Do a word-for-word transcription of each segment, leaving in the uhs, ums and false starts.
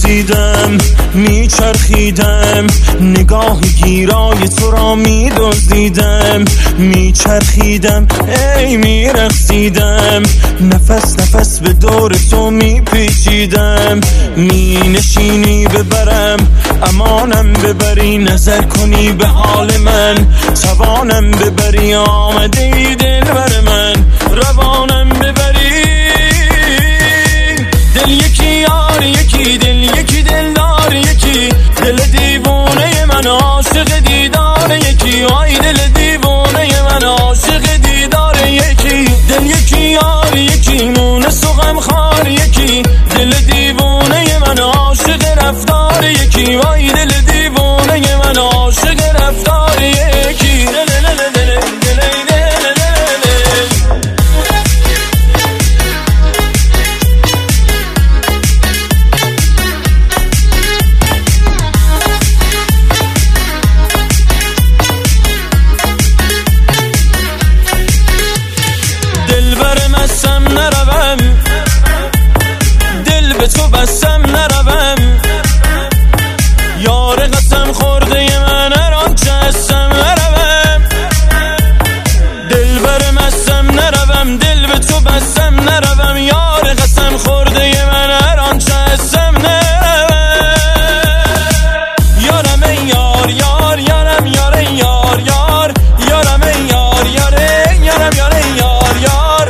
میرقصیدم میچرخیدم، نگاه گیرای تو را میدزدیدم، میچرخیدم ای میرقصیدم، نفس نفس به دور تو میپیچیدم، مینشینی ببرم امانم ببری، نظر کنی به حال من توانم ببری، آمده ای دل بر من روانم ببری، دل یکی یار یکی دل یکی دل دار یکی، دل دیوانه من عاشق دیدار یکی، آی دل دیوانه من عاشق دیدار یکی، دل یکی یار یکی مونس و غم خار یکی، دل دیوانه من عاشق رفتار یکی، آی دل دیوانه من عاشق رفتار یکی، دل دل دل دل نروم، دل به تو بستم نروم، یار قسم خورده من هر آنچه هستم نروم، دل بر مستم نروم، دل به تو بستم نروم، یار قسم خورده من هر آنچه هستم نروم، یارم ای یار یار یارم یار ای یار یار یارم ای یار یار یارم یار ای یار یار،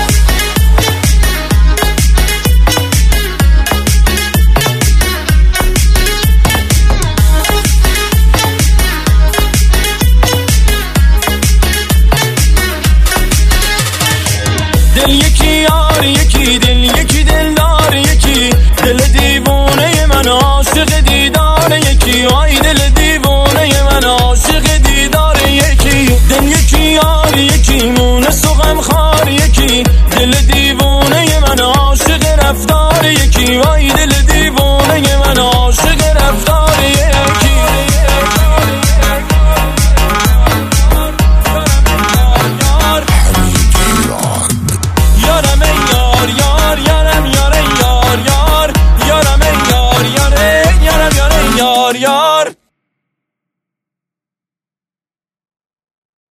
دل یکی یار یکی دل یکی دل دار یکی، دل دیوانه من عاشق دیدار یکی، آی دل دیوانه من عاشق دیدار یکی، دل یکی یار یکی مونس و غم خار یکی، دل دیوانه من عاشق رفتار یکی، آی دل